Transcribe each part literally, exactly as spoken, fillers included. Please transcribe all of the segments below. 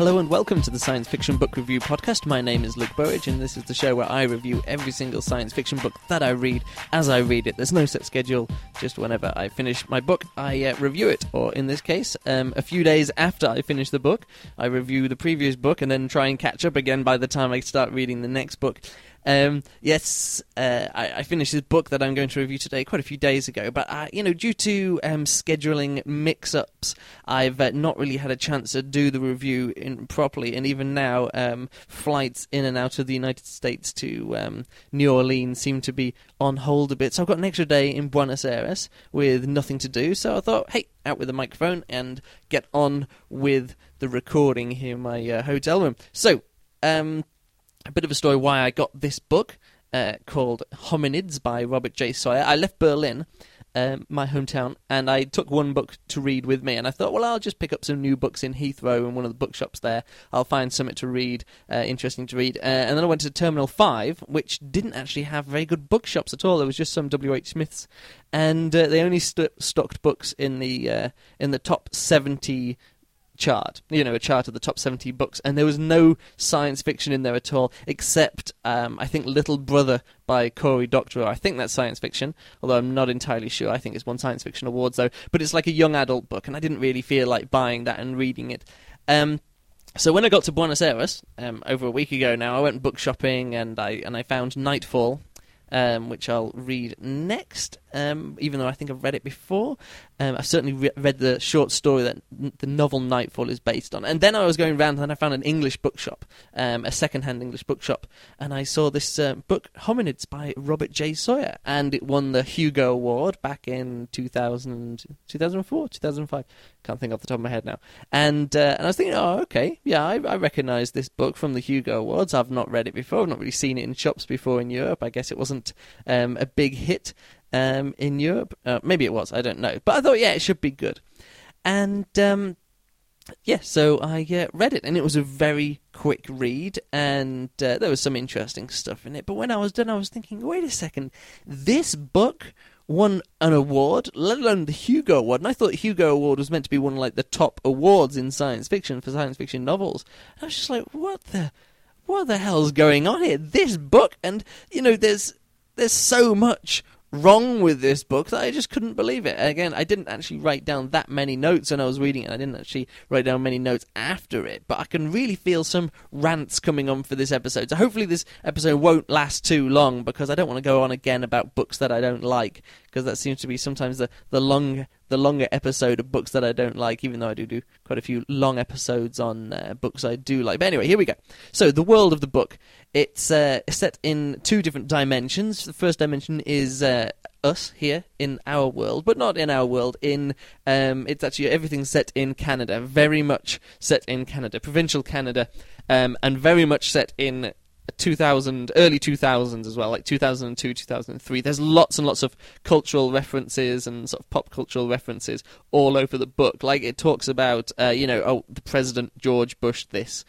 Hello and welcome to the Science Fiction Book Review Podcast. My name is Luke Burridge and this is the show where I review every single science fiction book that I read as I read it. There's no set schedule, just whenever I finish my book I uh, review it, or in this case, um, a few days after I finish the book, I review the previous book and then try and catch up again by the time I start reading the next book. Um, yes, uh, I, I finished this book that I'm going to review today quite a few days ago, but, uh, you know, due to um, scheduling mix-ups, I've uh, not really had a chance to do the review in, properly, and even now, um, flights in and out of the United States to um, New Orleans seem to be on hold a bit, so I've got an extra day in Buenos Aires with nothing to do, so I thought, hey, out with the microphone and get on with the recording here in my uh, hotel room. So, um... a bit of a story why I got this book uh, called Hominids by Robert J. Sawyer. I left Berlin, um, my hometown, and I took one book to read with me, and I thought, well, I'll just pick up some new books in Heathrow in one of the bookshops there. I'll find something to read, uh, interesting to read. Uh, and then I went to Terminal five, which didn't actually have very good bookshops at all. There was just some W H Smiths, and uh, they only st- stocked books in the uh, in the top seventy chart, you know, a chart of the top seventy books, and there was no science fiction in there at all, except, um, I think, Little Brother by Cory Doctorow. I think that's science fiction, although I'm not entirely sure. I think it's won science fiction awards, though, but it's like a young adult book, and I didn't really feel like buying that and reading it. Um, so when I got to Buenos Aires, um, over a week ago now, I went book shopping, and I, and I found Nightfall, Um, which I'll read next, um, even though I think I've read it before. Um, I've certainly re- read the short story that n- the novel Nightfall is based on. And then I was going around and I found an English bookshop, um, a second-hand English bookshop, and I saw this uh, book, Hominids by Robert J. Sawyer, and it won the Hugo Award back in two thousand, two thousand four, two thousand five. Can't think off the top of my head now. And uh, and I was thinking, oh, okay, yeah, I, I recognise this book from the Hugo Awards. I've not read it before. I've not really seen it in shops before in Europe. I guess it wasn't um, a big hit um, in Europe. Uh, maybe it was, I don't know. But I thought, yeah, it should be good. And, um, yeah, so I uh, read it, and it was a very quick read, and uh, there was some interesting stuff in it. But when I was done, I was thinking, wait a second, this book won an award, let alone the Hugo Award, and I thought the Hugo Award was meant to be one of like the top awards in science fiction for science fiction novels. And I was just like, what the, what the hell's going on here? This book, and you know, there's there's so much wrong with this book that I just couldn't believe it. Again, I didn't actually write down that many notes when I was reading it. I didn't actually write down many notes after it, but I can really feel some rants coming on for this episode. So hopefully this episode won't last too long, because I don't want to go on again about books that I don't like, because that seems to be sometimes the, the long the longer episode of books that I don't like, even though I do do quite a few long episodes on uh, books I do like. But anyway, here we go. So, the world of the book. It's uh, set in two different dimensions. The first dimension is uh, us here in our world, but not in our world. In um, it's actually everything's set in Canada, very much set in Canada, provincial Canada, um, and very much set in two thousand, early two thousands as well, like two thousand two, two thousand three. There's lots and lots of cultural references and sort of pop cultural references all over the book. Like, it talks about, uh, you know, oh, the President George Bush this,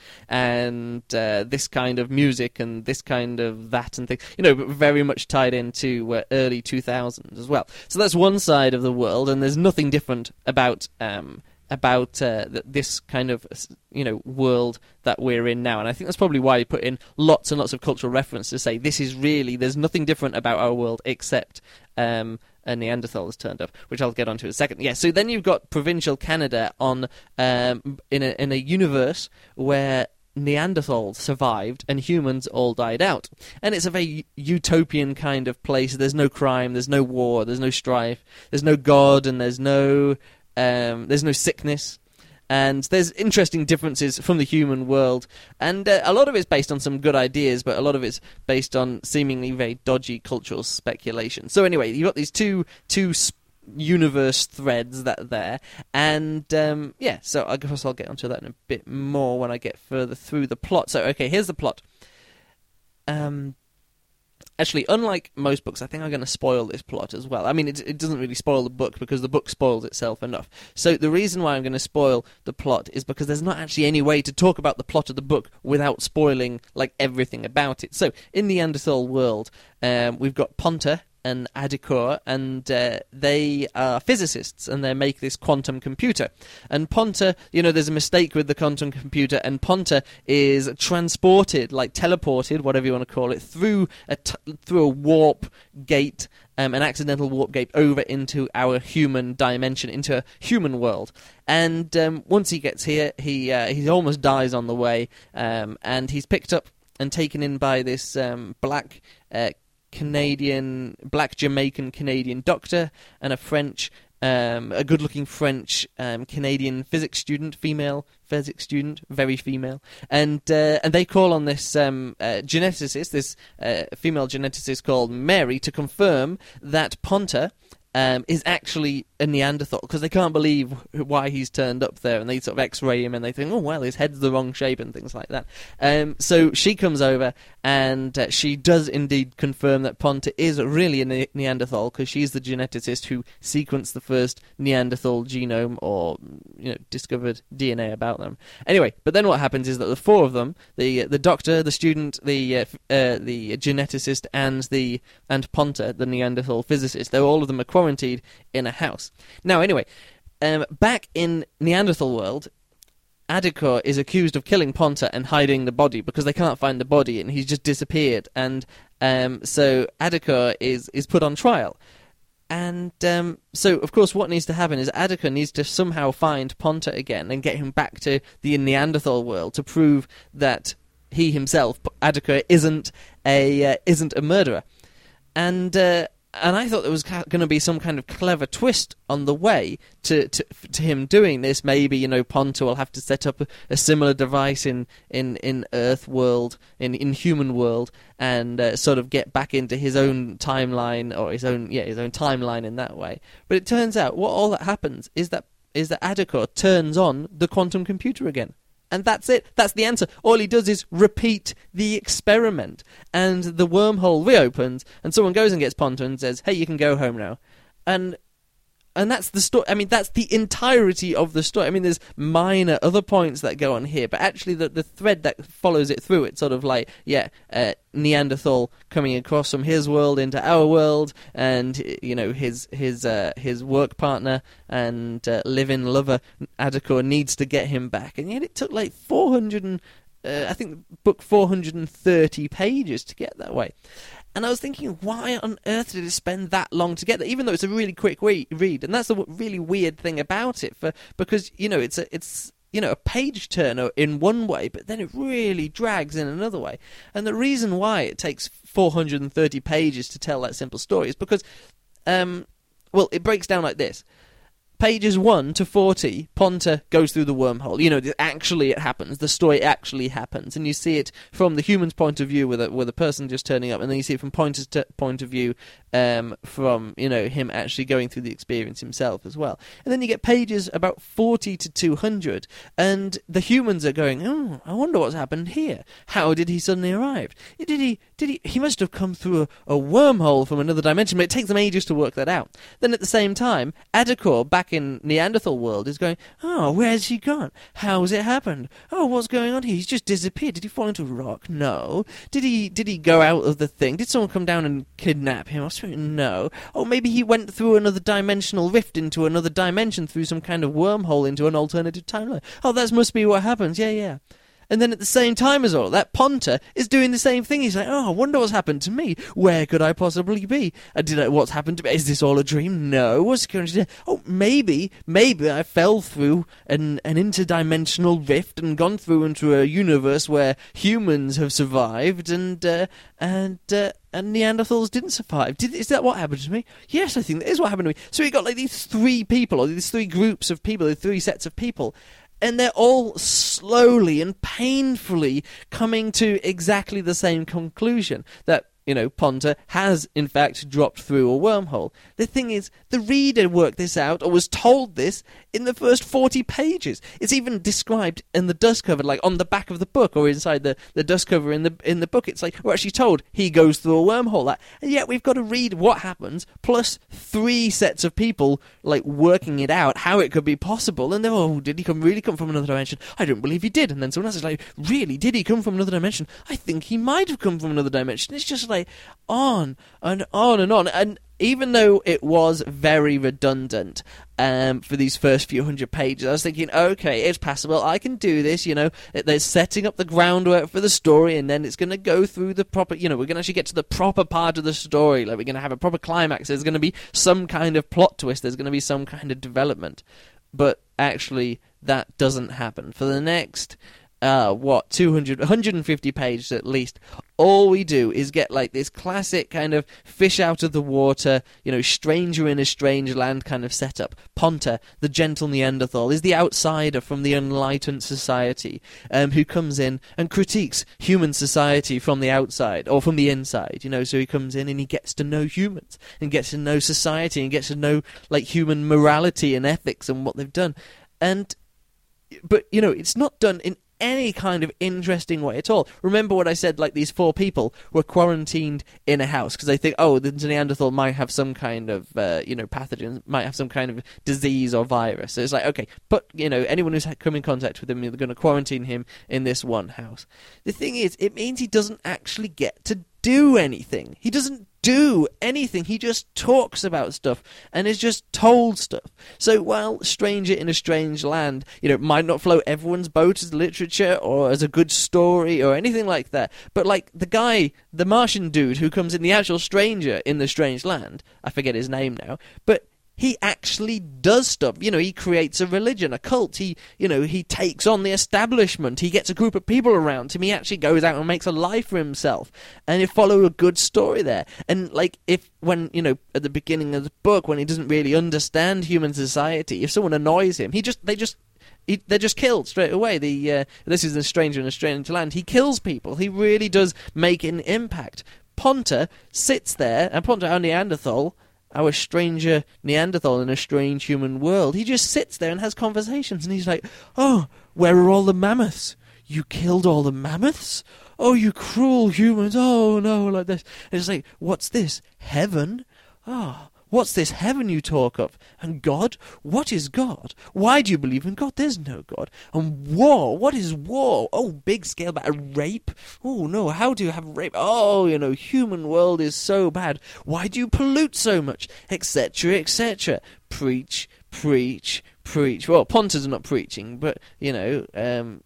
and uh, this kind of music, and this kind of that, and things, you know, but very much tied into uh, early two thousands as well. So that's one side of the world, and there's nothing different about um, about uh, this kind of, you know, world that we're in now. And I think that's probably why you put in lots and lots of cultural reference to say this is really, there's nothing different about our world except um, a Neanderthal has turned up, which I'll get onto in a second. Yeah, so then you've got provincial Canada on um, in a in a universe where Neanderthals survived and humans all died out. And it's a very utopian kind of place. There's no crime, there's no war, there's no strife, there's no God, and there's no Um, there's no sickness, and there's interesting differences from the human world, and uh, a lot of it's based on some good ideas, but a lot of it's based on seemingly very dodgy cultural speculation. So anyway, you've got these two two sp- universe threads that are there, and um, yeah, so I guess I'll get onto that in a bit more when I get further through the plot. So okay, here's the plot. Um... Actually, unlike most books, I think I'm going to spoil this plot as well. I mean, it, it doesn't really spoil the book because the book spoils itself enough. So the reason why I'm going to spoil the plot is because there's not actually any way to talk about the plot of the book without spoiling, like, everything about it. So, in the Neanderthal world, um, we've got Ponta, and Adicor, and uh, they are physicists, and they make this quantum computer. And Ponta, you know, there's a mistake with the quantum computer, and Ponta is transported, like teleported, whatever you want to call it, through a t- through a warp gate, um, an accidental warp gate over into our human dimension, into a human world. And um, once he gets here, he uh, he almost dies on the way, um, and he's picked up and taken in by this um, black uh, Canadian, black Jamaican Canadian doctor and a French, um, a good-looking French um, Canadian physics student, female physics student, very female, and uh, and they call on this um, uh, geneticist, this uh, female geneticist called Mary, to confirm that Ponta Um, is actually a Neanderthal, because they can't believe why he's turned up there, and they sort of x-ray him and they think, oh well, his head's the wrong shape and things like that. Um, so she comes over and uh, she does indeed confirm that Ponta is really a ne- Neanderthal, because she's the geneticist who sequenced the first Neanderthal genome, or you know, discovered D N A about them. Anyway, but then what happens is that the four of them, the the doctor, the student, the uh, uh, the geneticist, and the and Ponta, the Neanderthal physicist, they're all of them are quarantined in a house. Now, anyway, um, back in Neanderthal world, Adicor is accused of killing Ponta and hiding the body, because they can't find the body and he's just disappeared. And um, so Adicor is, is put on trial. And um, so, of course, what needs to happen is Adicor needs to somehow find Ponta again and get him back to the Neanderthal world to prove that he himself, Adicor, isn't a uh, isn't a murderer. And uh, and I thought there was ca- going to be some kind of clever twist on the way to, to to him doing this. Maybe, you know, Ponta will have to set up a, a similar device in, in, in Earth world, in, in human world, and uh, sort of get back into his own timeline, or his own yeah his own timeline in that way. But it turns out what all that happens is that is that Adicor turns on the quantum computer again. And that's it. That's the answer. All he does is repeat the experiment. And the wormhole reopens, and someone goes and gets Ponta and says, hey, you can go home now. And and that's the story. I mean, that's the entirety of the story. I mean, there's minor other points that go on here, but actually the, the thread that follows it through, it's sort of like, yeah, uh, Neanderthal coming across from his world into our world, and, you know, his his uh, his work partner and uh, live-in lover, Adicor, needs to get him back. And yet it took like four hundred and, uh, I think, book four hundred thirty pages to get that way. And I was thinking, why on earth did it spend that long to get there? Even though it's a really quick we- read, and that's the really weird thing about it, for because you know it's a it's you know a page turner in one way, but then it really drags in another way. And the reason why it takes four hundred thirty pages to tell that simple story is because, um, well, it breaks down like this. Pages one to forty, Ponta goes through the wormhole. You know, actually it happens. The story actually happens. And you see it from the human's point of view with a, with a person just turning up. And then you see it from Ponta's t- point of view um, from, you know, him actually going through the experience himself as well. And then you get pages about forty to two hundred. And the humans are going, oh, I wonder what's happened here. How did he suddenly arrive? Did he, did he, he must have come through a, a wormhole from another dimension. But it takes them ages to work that out. Then at the same time, Adicor, back in Neanderthal world, is going, oh, where's he gone? How's it happened? Oh, what's going on here? He's just disappeared. Did he fall into a rock? No. Did he Did he go out of the thing? Did someone come down and kidnap him? No. Oh, maybe he went through another dimensional rift into another dimension through some kind of wormhole into an alternative timeline. Oh, that must be what happens. Yeah, yeah. And then at the same time as all that, Ponta is doing the same thing. He's like, oh, I wonder what's happened to me. Where could I possibly be? Uh, did I, what's happened to me? Is this all a dream? No. What's going to do? Oh, maybe, maybe I fell through an, an interdimensional rift and gone through into a universe where humans have survived and uh, and uh, and Neanderthals didn't survive. Did, is that what happened to me? Yes, I think that is what happened to me. So we got like these three people, or these three groups of people, these three sets of people. And they're all slowly and painfully coming to exactly the same conclusion, that, you know, Ponta has, in fact, dropped through a wormhole. The thing is, the reader worked this out, or was told this, in the first forty pages. It's even described in the dust cover, like on the back of the book, or inside the, the dust cover in the in the book. It's like, we're actually told he goes through a wormhole. That, and yet we've got to read what happens, plus three sets of people, like, working it out, how it could be possible. And they're, oh, did he come really come from another dimension? I don't believe he did. And then someone else is like, really, did he come from another dimension? I think he might have come from another dimension. It's just like on and on and on. And even though it was very redundant um, for these first few hundred pages, I was thinking, okay, it's passable. I can do this, you know. They're setting up the groundwork for the story, and then it's going to go through the proper, you know, we're going to actually get to the proper part of the story. Like, we're going to have a proper climax. There's going to be some kind of plot twist. There's going to be some kind of development. But actually, that doesn't happen. For the next... Uh, what, two hundred, one hundred fifty pages at least, all we do is get like this classic kind of fish out of the water, you know, stranger in a strange land kind of setup. Ponta, the gentle Neanderthal, is the outsider from the enlightened society, um, who comes in and critiques human society from the outside, or from the inside, you know, so he comes in and he gets to know humans, and gets to know society, and gets to know, like, human morality and ethics and what they've done. And, but, you know, it's not done in any kind of interesting way at all. Remember what I said, like, these four people were quarantined in a house because they think, oh, the Neanderthal might have some kind of, uh, you know, pathogen, might have some kind of disease or virus. So it's like, okay, but, you know, anyone who's come in contact with him, they're going to quarantine him in this one house. The thing is, it means he doesn't actually get to do anything. He doesn't do anything. He just talks about stuff and is just told stuff. So while Stranger in a Strange Land, you know, might not float everyone's boat as literature or as a good story or anything like that, but like the guy, the Martian dude who comes in, the actual stranger in the Strange Land, I forget his name now, but he actually does stuff. You know, he creates a religion, a cult. He, you know, he takes on the establishment. He gets a group of people around him. He actually goes out and makes a life for himself. And you follow a good story there. And, like, if, when, you know, at the beginning of the book, when he doesn't really understand human society, if someone annoys him, he just, they just... He, they're just killed straight away. The uh, this is a stranger in a strange land. He kills people. He really does make an impact. Ponta sits there, and Ponta, our Neanderthal, our stranger Neanderthal in a strange human world, he just sits there and has conversations, and he's like, oh, where are all the mammoths? You killed all the mammoths? Oh, you cruel humans. Oh, no, like this. And it's like, what's this? Heaven? Ah. Oh. What's this heaven you talk of? And God? What is God? Why do you believe in God? There's no God. And war? What is war? Oh, big scale battle. Rape? Oh, no, how do you have rape? Oh, you know, human world is so bad. Why do you pollute so much? Etc, et cetera. Preach, preach, preach. Well, Ponta's not preaching, but, you know, um...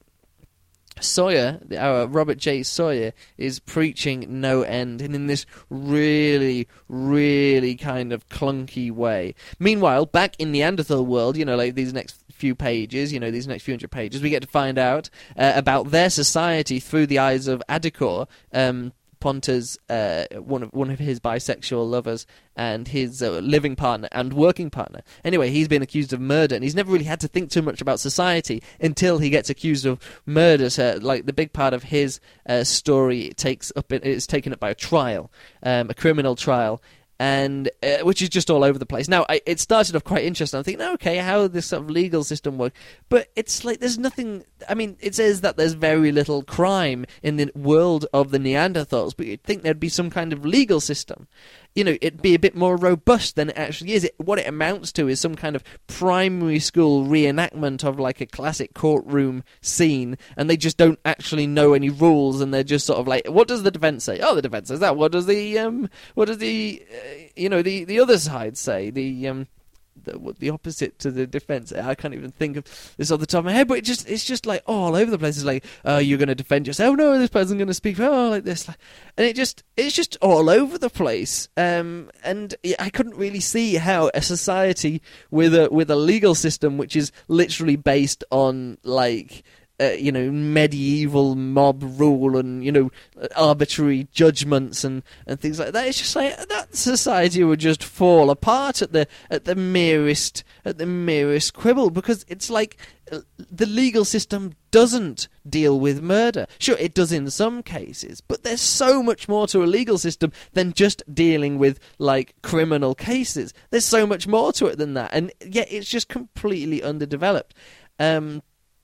Sawyer, our Robert J. Sawyer, is preaching no end, and in this really, really kind of clunky way. Meanwhile, back in Neanderthal world, you know, like these next few pages, you know, these next few hundred pages, we get to find out uh, about their society through the eyes of Adicor, um, Ponta's uh, one of one of his bisexual lovers, and his uh, living partner and working partner. Anyway, he's been accused of murder, and he's never really had to think too much about society until he gets accused of murder. So, like, the big part of his uh, story takes up is taken up by a trial, um, a criminal trial. And uh, which is just all over the place. Now, I, it started off quite interesting. I'm thinking, okay, how this sort of legal system works? But it's like there's nothing. I mean, it says that there's very little crime in the world of the Neanderthals, but you'd think there'd be some kind of legal system. You know, it'd be a bit more robust than it actually is. It, what it amounts to is some kind of primary school reenactment of like a classic courtroom scene, and they just don't actually know any rules, and they're just sort of like, what does the defense say? Oh, the defense says that. What does the um, what does the uh, you know the the other side say? The um. The, the opposite to the defense. I can't even think of this off the top of my head, but it just it's just like all over the place. It's like, oh, you're going to defend yourself. No, this person's going to speak. Oh, like this, and it just it's just all over the place. Um, and I couldn't really see how a society with a with a legal system which is literally based on like. Uh, you know, medieval mob rule and, you know, arbitrary judgments and, and things like that. It's just like that society would just fall apart at the at the merest at the merest quibble, because it's like uh, the legal system doesn't deal with murder. Sure, it does in some cases, but there's so much more to a legal system than just dealing with like criminal cases. There's so much more to it than that, and yet it's just completely underdeveloped. Um.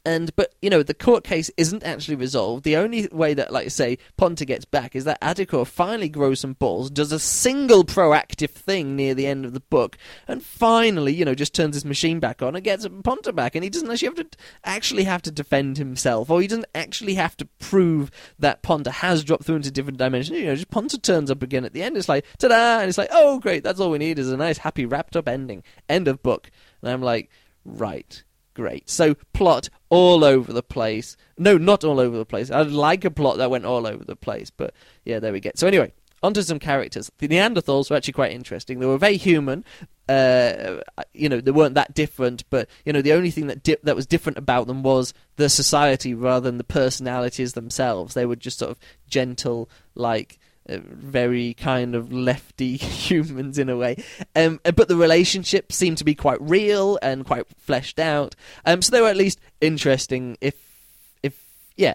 And, but, you know, the court case isn't actually resolved. The only way that, like I say, Ponta gets back is that Addicor finally grows some balls, does a single proactive thing near the end of the book, and finally, you know, just turns his machine back on and gets Ponta back. And he doesn't actually have to actually have to defend himself, or he doesn't actually have to prove that Ponta has dropped through into different dimensions. You know, just Ponta turns up again at the end. It's like, ta-da! And it's like, oh, great, that's all we need is a nice, happy, wrapped-up ending. End of book. And I'm like, right. Great. So, plot all over the place. No, not all over the place. I'd like a plot that went all over the place, but yeah, there we go. So anyway, onto some characters. The Neanderthals were actually quite interesting. They were very human. Uh, you know, they weren't that different, but, you know, the only thing that di- that was different about them was the society rather than the personalities themselves. They were just sort of gentle, like... Uh, very kind of lefty humans in a way, um, but the relationships seem to be quite real and quite fleshed out. Um, so they were at least interesting, if, if yeah,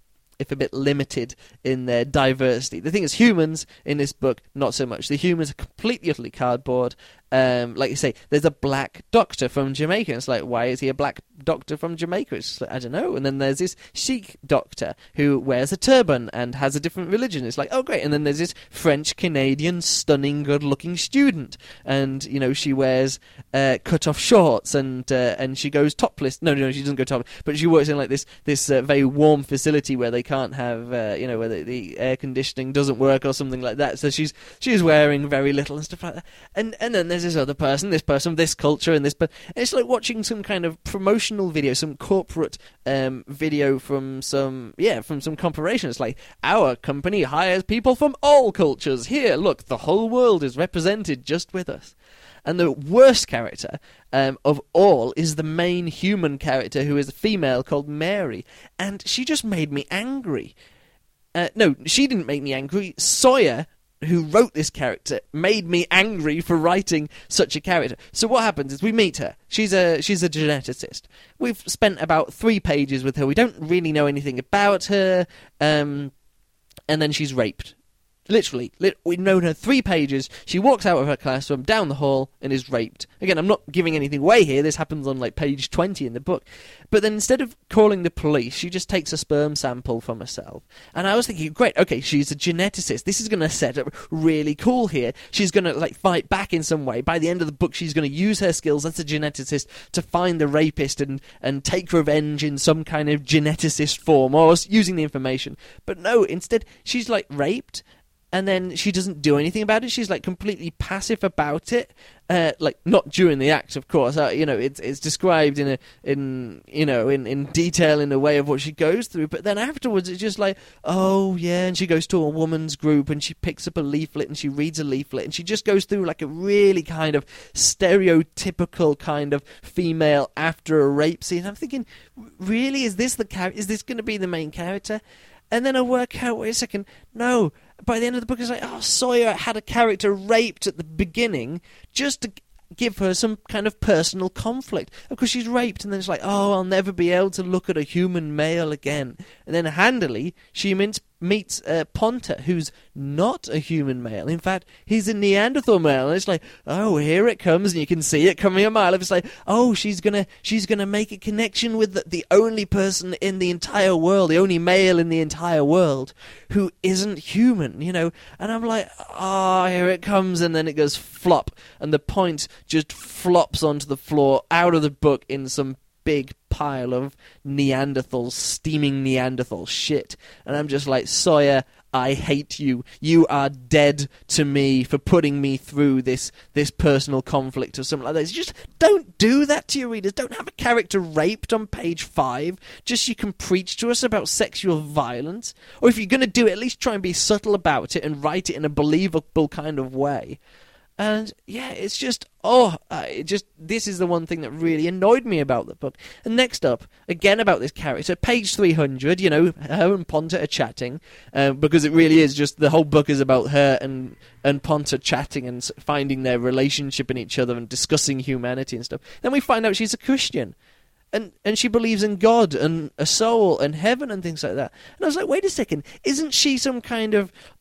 if a bit limited in their diversity. The thing is, humans in this book, not so much. The humans are completely, utterly cardboard. Um, like you say, there's a black doctor from Jamaica. It's like, why is he a black doctor from Jamaica? It's just like, I don't know. And then there's this Sikh doctor who wears a turban and has a different religion. It's like, oh, great. And then there's this French-Canadian, stunning, good-looking student. And, you know, she wears uh, cut-off shorts and uh, and she goes topless. No, no, she doesn't go topless. But she works in, like, this this uh, very warm facility where they can't have, uh, you know, where the, the air conditioning doesn't work or something like that. So she's she's wearing very little and stuff like that. And, and then there's this other person, this person, this culture, and this. But it's like watching some kind of promotional video, some corporate um, video from some, yeah, from some corporation. It's like, our company hires people from all cultures. Here, look, the whole world is represented just with us. And the worst character um, of all is the main human character, who is a female called Mary, and she just made me angry. Uh, no, she didn't make me angry. Sawyer, who wrote this character, made me angry for writing such a character. So what happens is we meet her. She's a she's a geneticist. We've spent about three pages with her. We don't really know anything about her. Um, and then she's raped. Literally, lit- we've known her three pages. She walks out of her classroom, down the hall, and is raped. Again, I'm not giving anything away here. This happens on, like, page twenty in the book. But then instead of calling the police, she just takes a sperm sample from herself. And I was thinking, great, okay, she's a geneticist. This is going to set up really cool here. She's going to, like, fight back in some way. By the end of the book, she's going to use her skills as a geneticist to find the rapist and, and take revenge in some kind of geneticist form, or using the information. But no, instead, she's, like, raped. And then she doesn't do anything about it. She's, like, completely passive about it. Uh, like, not during the act, of course. Uh, you know, it's it's described in a in you know in, in detail in a way of what she goes through. But then afterwards, it's just like, oh yeah, and she goes to a woman's group and she picks up a leaflet and she reads a leaflet and she just goes through like a really kind of stereotypical kind of female after a rape scene. I'm thinking, really, is this the char- is this going to be the main character? And then I work out, wait a second, no. By the end of the book, it's like, oh, Sawyer had a character raped at the beginning just to give her some kind of personal conflict. Of course, she's raped, and then it's like, oh, I'll never be able to look at a human male again. And then handily, she meets, meets uh, Ponta, who's not a human male. In fact, he's a Neanderthal male. And it's like, oh, here it comes, and you can see it coming a mile. It's like, oh, she's gonna she's gonna make a connection with the, the only person in the entire world, the only male in the entire world who isn't human, you know. And I'm like, oh, here it comes, and then it goes flop, and the point just flops onto the floor out of the book in some big pile of Neanderthal, steaming Neanderthal shit. And I'm just like, Sawyer, I hate you. You are dead to me for putting me through this this personal conflict or something like that. It's just don't do that to your readers. Don't have a character raped on page five just so you can preach to us about sexual violence. Or if you're going to do it, at least try and be subtle about it and write it in a believable kind of way. And yeah, it's just, oh, uh, it just, this is the one thing that really annoyed me about the book. And next up, again about this character, page three hundred, you know, her and Ponta are chatting, uh, because it really is just, the whole book is about her and, and Ponta chatting and finding their relationship in each other and discussing humanity and stuff. Then we find out she's a Christian. And and she believes in God and a soul and heaven and things like that. And I was like, wait a second, isn't she some kind of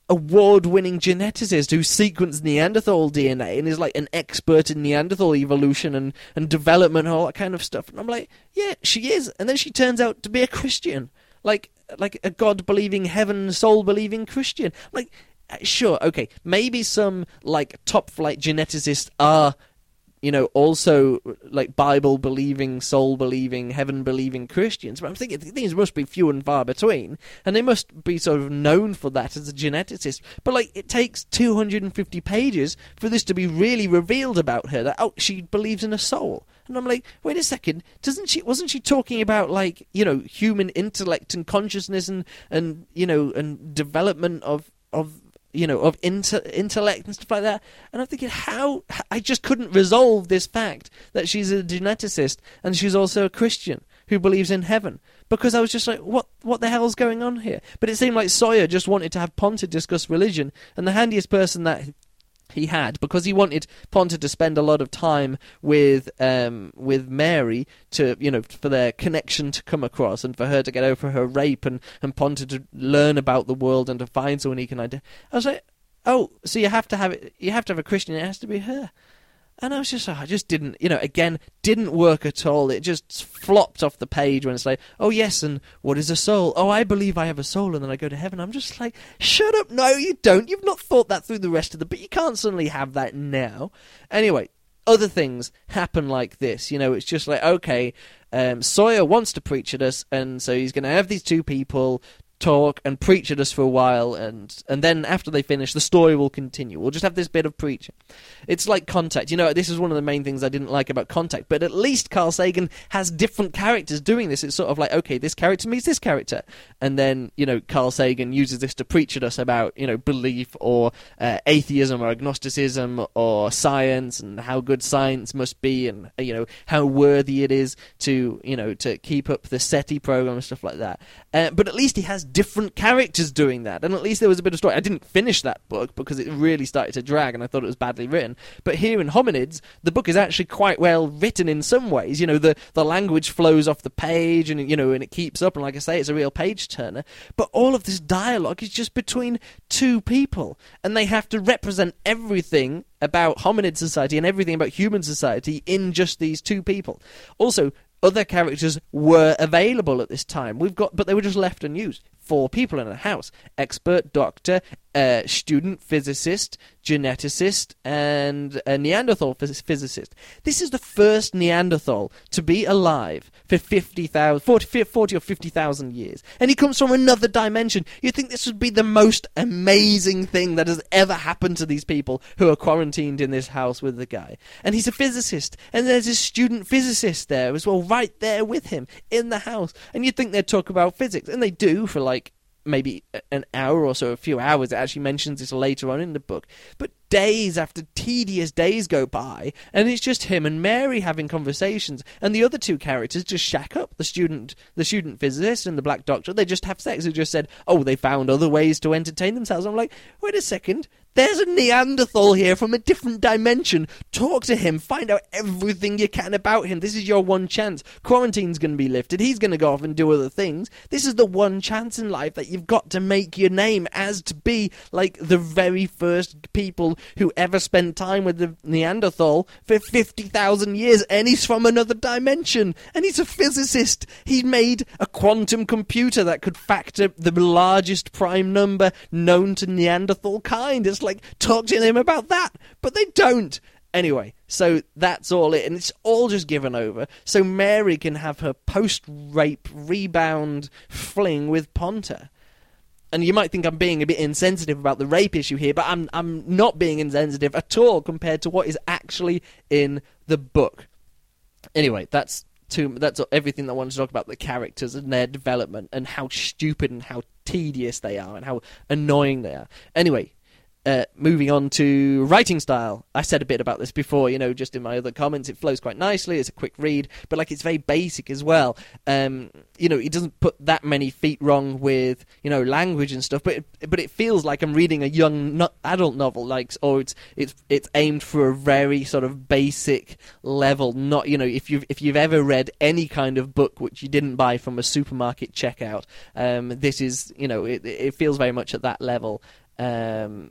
award-winning geneticist who sequenced Neanderthal D N A and is like an expert in Neanderthal evolution and, and development and all that kind of stuff. And I'm like, yeah, she is. And then she turns out to be a Christian. Like, like a God-believing, heaven, soul-believing Christian. Like, sure, okay, maybe some, like, top-flight geneticists are, you know, also, like, Bible-believing, soul-believing, heaven-believing Christians. But I'm thinking these must be few and far between, and they must be sort of known for that as a geneticist. But, like, it takes two hundred fifty pages for this to be really revealed about her, that, oh, she believes in a soul. And I'm like, wait a second, doesn't she, wasn't she talking about, like, you know, human intellect and consciousness and, and you know, and development of, of you know, of inter- intellect and stuff like that? And I'm thinking, how, I just couldn't resolve this fact that she's a geneticist and she's also a Christian who believes in heaven. Because I was just like, what what the hell's going on here? But it seemed like Sawyer just wanted to have Ponter discuss religion, and the handiest person that he had, because he wanted Ponter to spend a lot of time with um, with Mary to, you know, for their connection to come across and for her to get over her rape and, and Ponter to learn about the world and to find someone he can identify. I was like, oh, so you have to have it, you have to have a Christian, it has to be her. And I was just, I just didn't, you know, again, didn't work at all. It just flopped off the page when it's like, oh yes, and what is a soul? Oh, I believe I have a soul, and then I go to heaven. I'm just like, shut up, no, you don't. You've not thought that through the rest of the, but you can't suddenly have that now. Anyway, other things happen like this. You know, it's just like, okay, um, Sawyer wants to preach at us, and so he's going to have these two people talk and preach at us for a while, and and then after they finish, the story will continue. We'll just have this bit of preaching. It's like Contact. You know, this is one of the main things I didn't like about Contact, but at least Carl Sagan has different characters doing this. It's sort of like, okay, this character meets this character, and then, you know, Carl Sagan uses this to preach at us about, you know, belief or uh, atheism or agnosticism or science and how good science must be, and, you know, how worthy it is to, you know, to keep up the SETI program and stuff like that. Uh, but at least he has different characters doing that, and at least there was a bit of story. I didn't finish that book because it really started to drag and I thought it was badly written, but here in Hominids the book is actually quite well written in some ways. You know, the the language flows off the page, and, you know, and it keeps up, and like I say, it's a real page turner, but all of this dialogue is just between two people, and they have to represent everything about hominid society and everything about human society in just these two people. Also, other characters were available at this time. We've got, but they were just left unused. Four people in a house: expert, doctor, uh, student, physicist, geneticist, and a Neanderthal phys- physicist. This is the first Neanderthal to be alive for fifty thousand, forty, forty or fifty thousand years. And he comes from another dimension. You'd think this would be the most amazing thing that has ever happened to these people who are quarantined in this house with the guy. And he's a physicist. And there's this student physicist there as well, right there with him in the house. And you'd think they'd talk about physics. And they do for like maybe an hour or so, a few hours. It actually mentions this later on in the book. But days after tedious days go by, and it's just him and Mary having conversations, and the other two characters just shack up. The student the student physicist and the black doctor, they just have sex. Who just said, oh, they found other ways to entertain themselves. I'm like, wait a second, there's a Neanderthal here from a different dimension. Talk to him, find out everything you can about him. This is your one chance. Quarantine's going to be lifted, he's going to go off and do other things. This is the one chance in life that you've got to make your name as to be like the very first people who ever spent time with the Neanderthal for fifty thousand years, and he's from another dimension, and he's a physicist. He made a quantum computer that could factor the largest prime number known to Neanderthal kind. It's like, talk to him about that, but they don't. Anyway, so that's all it, and it's all just given over so Mary can have her post-rape rebound fling with Ponter. And you might think I'm being a bit insensitive about the rape issue here, but I'm I'm not being insensitive at all compared to what is actually in the book. Anyway, that's too, that's everything that I wanted to talk about, the characters and their development and how stupid and how tedious they are and how annoying they are. Anyway, Uh, moving on to writing style. I said a bit about this before, you know, just in my other comments. It flows quite nicely. It's a quick read, but like it's very basic as well. Um, you know, he doesn't put that many feet wrong with, you know, language and stuff, but it, but it feels like I'm reading a young no- adult novel, like, or it's it's it's aimed for a very sort of basic level. Not, you know, if you've if you've ever read any kind of book which you didn't buy from a supermarket checkout, um, this is, you know, it it feels very much at that level. Um,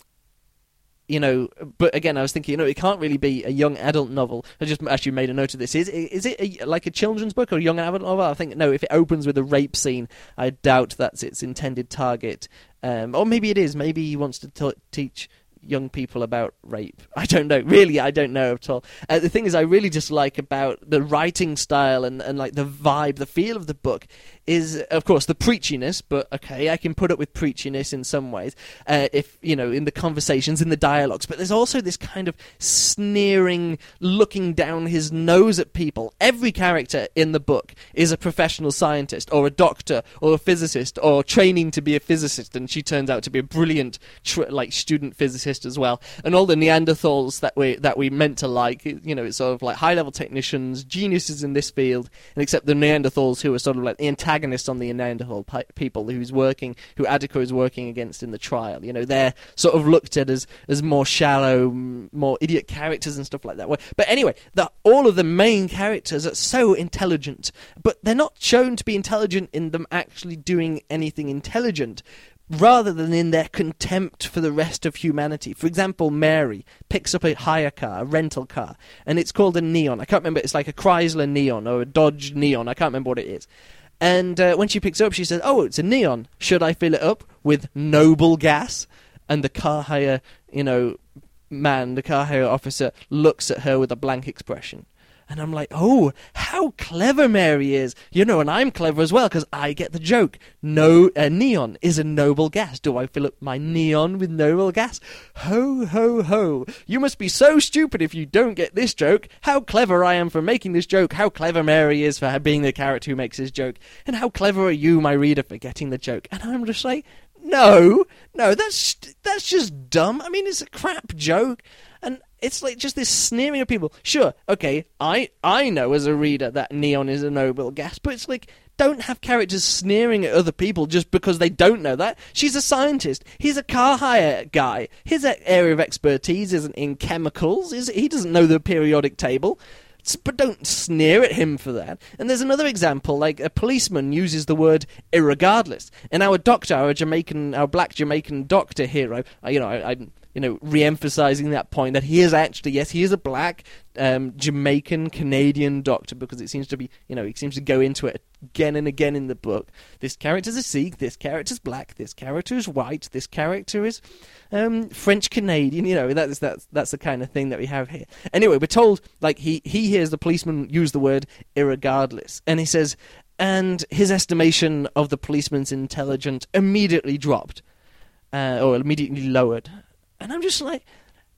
you know, but again, I was thinking, you know, it can't really be a young adult novel. I just actually made a note of this. Is is it a, like a children's book or a young adult novel? I think, no, if it opens with a rape scene, I doubt that's its intended target. Um, or maybe it is. Maybe he wants to t- teach young people about rape. I don't know. Really, I don't know at all. Uh, the thing is, I really just like about the writing style and, and like the vibe, the feel of the book is, of course, the preachiness, but okay, I can put up with preachiness in some ways, uh, if, you know, in the conversations, in the dialogues, but there's also this kind of sneering, looking down his nose at people. Every character in the book is a professional scientist, or a doctor, or a physicist, or training to be a physicist, and she turns out to be a brilliant, tr- like, student physicist as well. And all the Neanderthals that we that we meant to like, you know, it's sort of like high-level technicians, geniuses in this field, and except the Neanderthals who are sort of like the antagonists on the Neanderthal pi- people who's working, who Attica is working against in the trial. You know, they're sort of looked at as, as more shallow, m- more idiot characters and stuff like that. But anyway, the, all of the main characters are so intelligent, but they're not shown to be intelligent in them actually doing anything intelligent, rather than in their contempt for the rest of humanity. For example, Mary picks up a hire car, a rental car, and it's called a Neon. I can't remember, it's like a Chrysler Neon or a Dodge Neon, I can't remember what it is. And uh, when she picks it up, she says, oh, it's a Neon. Should I fill it up with noble gas? And the car hire, you know, man, the car hire officer looks at her with a blank expression. And I'm like, oh, how clever Mary is. You know, and I'm clever as well, because I get the joke. No, uh, neon is a noble gas. Do I fill up my neon with noble gas? Ho, ho, ho. You must be so stupid if you don't get this joke. How clever I am for making this joke. How clever Mary is for being the character who makes this joke. And how clever are you, my reader, for getting the joke. And I'm just like, no, no, that's that's just dumb. I mean, it's a crap joke. And it's like just this sneering of people. Sure, okay, I I know as a reader that neon is a noble gas, but it's like, don't have characters sneering at other people just because they don't know that. She's a scientist. He's a car hire guy. His area of expertise isn't in chemicals. Is he doesn't know the periodic table. But don't sneer at him for that. And there's another example, like a policeman uses the word irregardless. And our doctor, our Jamaican, our black Jamaican doctor hero, you know, I, I you know, re-emphasizing that point that he is actually, yes, he is a black um, Jamaican Canadian doctor, because it seems to be, you know, he seems to go into it again and again in the book. This character's a Sikh, this character's black, this character is white, this character is um, French Canadian. You know, that's that's that's the kind of thing that we have here. Anyway, we're told, like, he he hears the policeman use the word irregardless, and he says, and his estimation of the policeman's intelligence immediately dropped, uh, or immediately lowered. And I'm just like,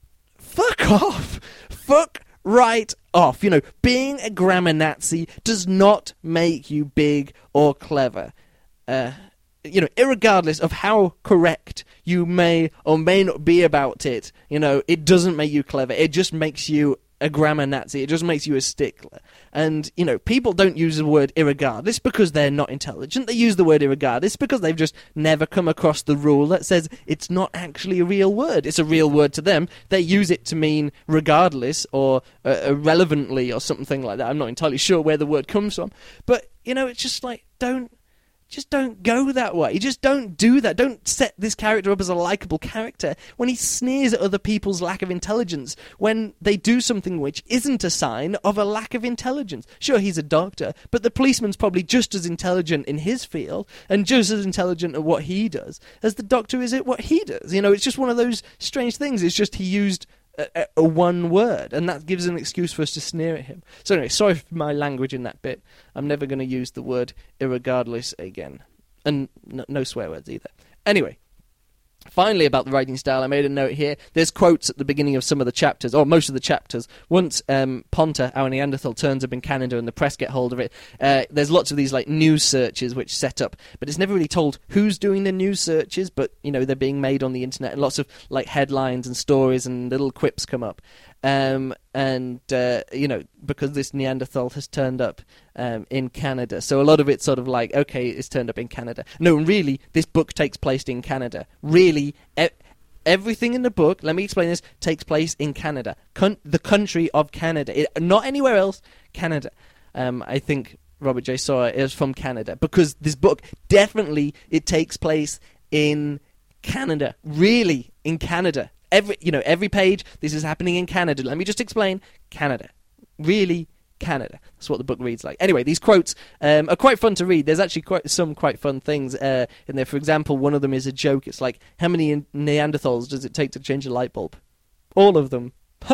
fuck off. Fuck right off. You know, being a grammar Nazi does not make you big or clever. Uh, you know, irregardless of how correct you may or may not be about it, you know, it doesn't make you clever. It just makes you a grammar Nazi. It just makes you a stickler. And, you know, people don't use the word irregardless because they're not intelligent. They use the word irregardless because they've just never come across the rule that says it's not actually a real word. It's a real word to them. They use it to mean regardless or uh, irrelevantly or something like that. I'm not entirely sure where the word comes from. But, you know, it's just like, don't Just don't go that way. Just don't do that. Don't set this character up as a likable character when he sneers at other people's lack of intelligence, when they do something which isn't a sign of a lack of intelligence. Sure, he's a doctor, but the policeman's probably just as intelligent in his field and just as intelligent at what he does as the doctor is at what he does. You know, it's just one of those strange things. It's just he used A, a one word, and that gives an excuse for us to sneer at him. So anyway, sorry for my language in that bit. I'm never going to use the word irregardless again. And no, no swear words either. Anyway, finally about the writing style, I made a note here. There's quotes at the beginning of some of the chapters, or most of the chapters. Once um, Ponta, our Neanderthal, turns up in Canada and the press get hold of it, uh, there's lots of these like news searches which set up, but it's never really told who's doing the news searches, but, you know, they're being made on the internet, and lots of like headlines and stories and little quips come up. Um, and, uh, you know, because this Neanderthal has turned up um, in Canada. So a lot of it's sort of like, okay, it's turned up in Canada. No, really, this book takes place in Canada. Really, e- everything in the book, let me explain this, takes place in Canada. Con- the country of Canada. It, not anywhere else, Canada. Um, I think Robert J. Sawyer is from Canada, because this book, definitely, it takes place in Canada. Really? In Canada? Every, you know, every page, this is happening in Canada. Let me just explain. Canada. Really? Canada. That's what the book reads like. Anyway, these quotes um, are quite fun to read. There's actually quite some quite fun things uh, in there. For example, one of them is a joke. It's like, how many Neanderthals does it take to change a light bulb? All of them.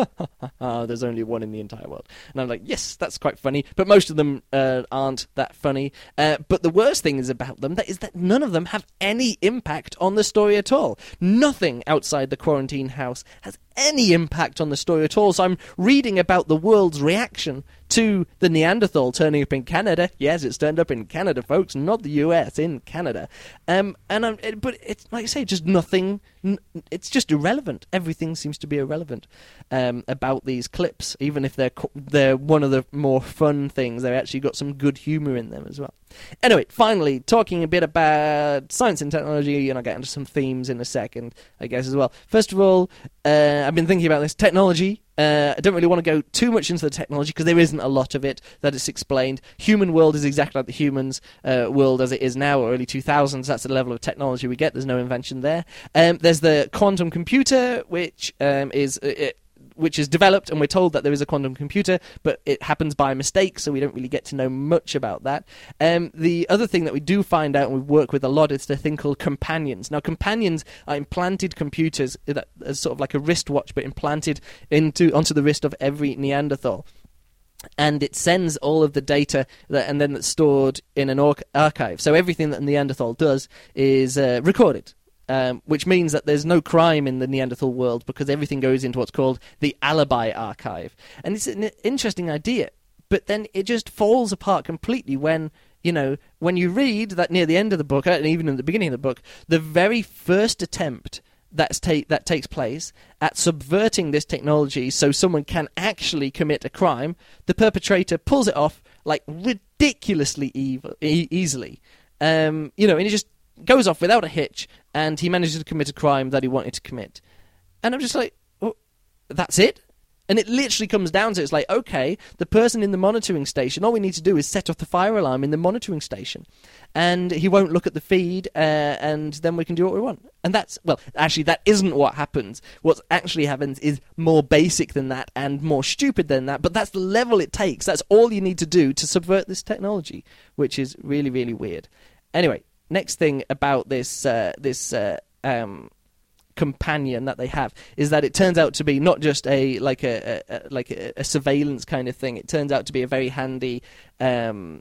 There's only one in the entire world. And I'm like, yes, that's quite funny. But most of them uh, aren't that funny. Uh, but the worst thing is about them that is that none of them have any impact on the story at all. Nothing outside the quarantine house has any impact on the story at all. So I'm reading about the world's reaction to the Neanderthal turning up in Canada. Yes, it's turned up in Canada, folks, not the U S, in Canada. Um, and I'm, it, but it's like I say, just nothing. N- it's just irrelevant. Everything seems to be irrelevant um, about these clips, even if they're co- they're one of the more fun things. They've actually got some good humour in them as well. Anyway, finally, talking a bit about science and technology, and I'll get into some themes in a second, I guess, as well. First of all, uh, I've been thinking about this technology. Uh, I don't really want to go too much into the technology because there isn't a lot of it that is explained. Human world is exactly like the humans uh, world as it is now, or early two thousands. That's the level of technology we get. There's no invention there. Um, there's the quantum computer, which um, is... Uh, it, which is developed, and we're told that there is a quantum computer, but it happens by mistake, so we don't really get to know much about that. Um, the other thing that we do find out, and we work with a lot, is the thing called companions. Now, companions are implanted computers, that is sort of like a wristwatch, but implanted into onto the wrist of every Neanderthal. And it sends all of the data, that, and then that's stored in an or- archive. So everything that Neanderthal does is uh, recorded. Um, which means that there's no crime in the Neanderthal world because everything goes into what's called the alibi archive. And it's an interesting idea, but then it just falls apart completely when, you know, when you read that near the end of the book, and even in the beginning of the book, the very first attempt that's ta- that takes place at subverting this technology so someone can actually commit a crime, the perpetrator pulls it off, like, ridiculously evil, e- easily. Um, you know, and it just goes off without a hitch, and he manages to commit a crime that he wanted to commit. And I'm just like, oh, that's it? And it literally comes down to, it's like, okay, the person in the monitoring station, all we need to do is set off the fire alarm in the monitoring station. And he won't look at the feed, uh, and then we can do what we want. And that's, well, actually, that isn't what happens. What actually happens is more basic than that and more stupid than that, but that's the level it takes. That's all you need to do to subvert this technology, which is really, really weird. Anyway, next thing about this uh, this uh, um, companion that they have is that it turns out to be not just a like a, a, a like a, a surveillance kind of thing. It turns out to be a very handy. Um,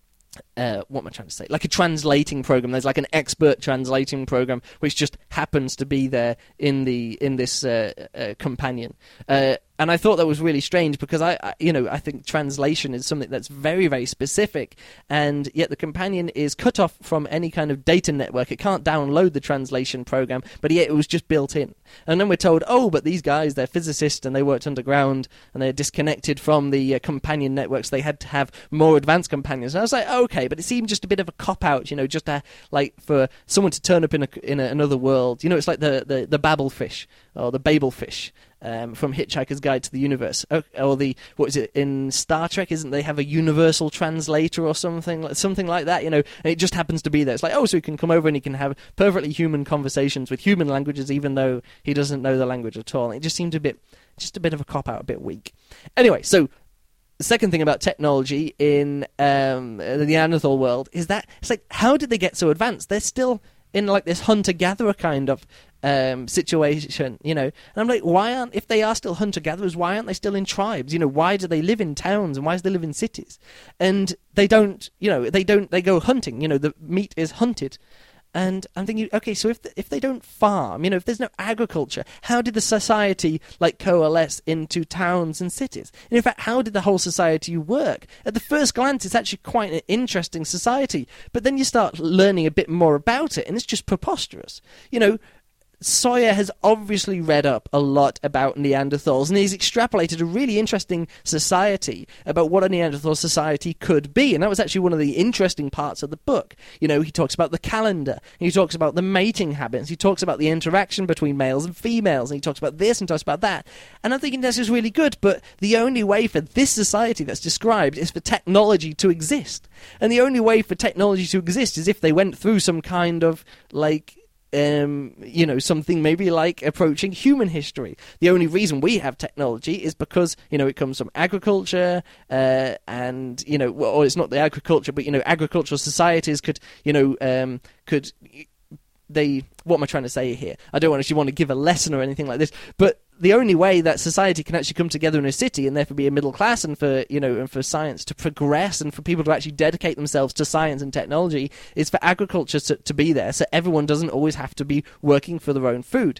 Uh, what am I trying to say? Like a translating program. There's like an expert translating program which just happens to be there in the in this uh, uh, companion. Uh, and I thought that was really strange because I, I, you know, I think translation is something that's very, very specific, and yet the companion is cut off from any kind of data network. It can't download the translation program, but yet it was just built in. And then we're told, oh, but these guys, they're physicists and they worked underground and they're disconnected from the uh, companion networks. They had to have more advanced companions. And I was like, okay, but it seemed just a bit of a cop-out, you know, just a, like for someone to turn up in a, in a, another world. You know, it's like the, the, the Babel fish or the Babel fish. Um, from Hitchhiker's Guide to the Universe, or, or the what is it in Star Trek? Isn't they have a universal translator or something, something like that? You know, and it just happens to be there. It's like, oh, so he can come over and he can have perfectly human conversations with human languages, even though he doesn't know the language at all. And it just seemed a bit, just a bit of a cop out, a bit weak. Anyway, so the second thing about technology in um, the Neanderthal world is that it's like, how did they get so advanced? They're still in like this hunter-gatherer kind of um, situation, you know. And I'm like, why aren't, if they are still hunter-gatherers, why aren't they still in tribes? You know, why do they live in towns and why do they live in cities? And they don't, you know, they don't, they go hunting, you know, the meat is hunted. And I'm thinking, okay, so if the, if they don't farm, you know, if there's no agriculture, how did the society, like, coalesce into towns and cities? And in fact, how did the whole society work? At the first glance, it's actually quite an interesting society. But then you start learning a bit more about it, and it's just preposterous. You know, Sawyer has obviously read up a lot about Neanderthals, and he's extrapolated a really interesting society about what a Neanderthal society could be, and that was actually one of the interesting parts of the book. You know, he talks about the calendar, he talks about the mating habits, he talks about the interaction between males and females, and he talks about this and talks about that, and I'm thinking this is really good, but the only way for this society that's described is for technology to exist, and the only way for technology to exist is if they went through some kind of, like, um, you know, something maybe like approaching human history. The only reason we have technology is because, you know, it comes from agriculture, uh, and, you know, well, or it's not the agriculture, but, you know, agricultural societies could, you know, um, could, they, what am I trying to say here? I don't actually want to give a lesson or anything like this, but the only way that society can actually come together in a city and therefore be a middle class, and for, you know, and for science to progress and for people to actually dedicate themselves to science and technology, is for agriculture to, to be there, so everyone doesn't always have to be working for their own food.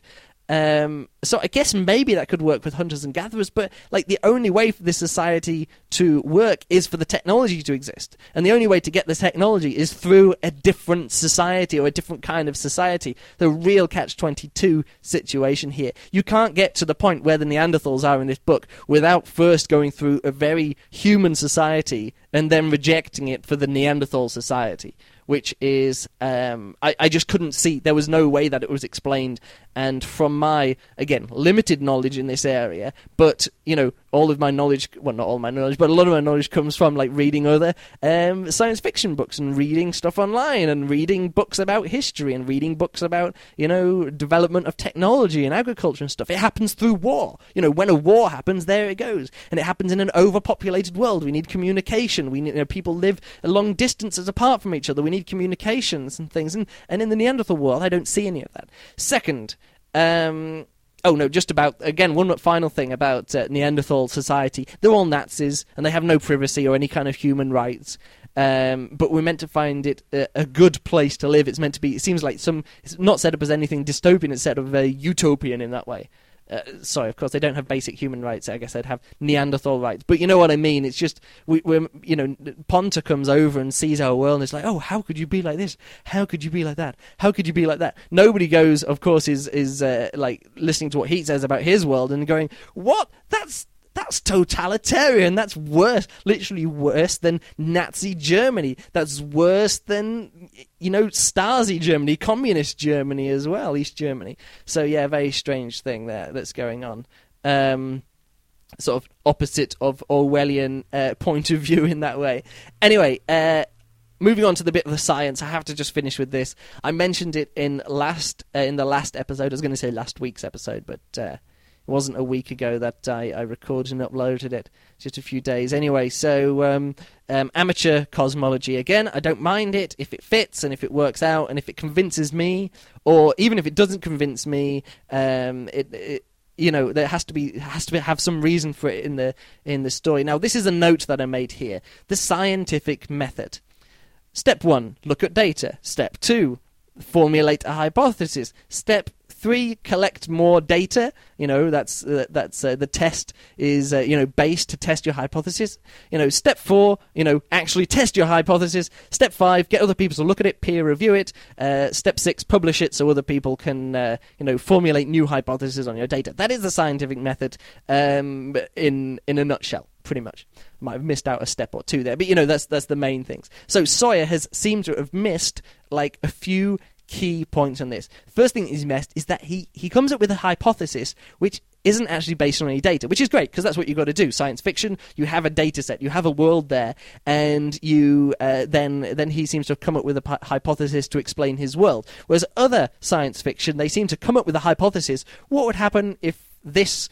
Um, so I guess maybe that could work with hunters and gatherers, but like the only way for this society to work is for the technology to exist, and the only way to get this technology is through a different society or a different kind of society. The real catch twenty-two situation here. You can't get to the point where the Neanderthals are in this book without first going through a very human society and then rejecting it for the Neanderthal society, which is, um, I, I just couldn't see, there was no way that it was explained, and from my, again, limited knowledge in this area, but, you know, all of my knowledge, well, not all my knowledge, but a lot of my knowledge comes from, like, reading other um, science fiction books, and reading stuff online, and reading books about history, and reading books about, you know, development of technology and agriculture and stuff. It happens through war. You know, when a war happens, there it goes. And it happens in an overpopulated world. We need communication. We need, you know, people live long distances apart from each other. We need communications and things. And, and in the Neanderthal world, I don't see any of that. Second, um... Oh, no, just about, again, one final thing about uh, Neanderthal society. They're all Nazis, and they have no privacy or any kind of human rights. Um, but we're meant to find it a, a good place to live. It's meant to be, it seems like some, it's not set up as anything dystopian, it's set up very utopian in that way. Uh, sorry, of course, they don't have basic human rights. I guess they'd have Neanderthal rights. But you know what I mean? It's just, we, we're, you know, Ponta comes over and sees our world, and it's like, oh, how could you be like this? How could you be like that? How could you be like that? Nobody goes, of course, is, is uh, like, listening to what he says about his world and going, what? That's... That's totalitarian. That's worse, literally worse than Nazi Germany. That's worse than, you know, Stasi Germany, communist Germany as well, East Germany. So, yeah, very strange thing there that's going on. Um, sort of opposite of Orwellian uh, point of view in that way. Anyway, uh, moving on to the bit of the science, I have to just finish with this. I mentioned it in last uh, in the last episode. I was going to say last week's episode, but... Uh, It wasn't a week ago that I, I recorded and uploaded it, just a few days. Anyway, so um, um, amateur cosmology, again, I don't mind it if it fits and if it works out and if it convinces me, or even if it doesn't convince me, um, it, it you know, there has to be has to be, have some reason for it in the in the story. Now, this is a note that I made here. The scientific method. Step one, look at data. Step two, formulate a hypothesis. Step three, collect more data. You know, that's uh, that's uh, the test is uh, you know, based to test your hypothesis. You know, step four, you know, actually test your hypothesis. Step five, get other people to look at it, peer review it. Uh, step six, publish it so other people can uh, you know, formulate new hypotheses on your data. That is the scientific method um, in in a nutshell. Pretty much. Might have missed out a step or two there, but you know, that's that's the main things. So Sawyer has seemed to have missed like a few key points on this. First thing he's missed is that he, he comes up with a hypothesis which isn't actually based on any data, which is great, because that's what you've got to do. Science fiction, you have a data set, you have a world there, and you uh, then then he seems to have come up with a p- hypothesis to explain his world. Whereas other science fiction, they seem to come up with a hypothesis, what would happen if this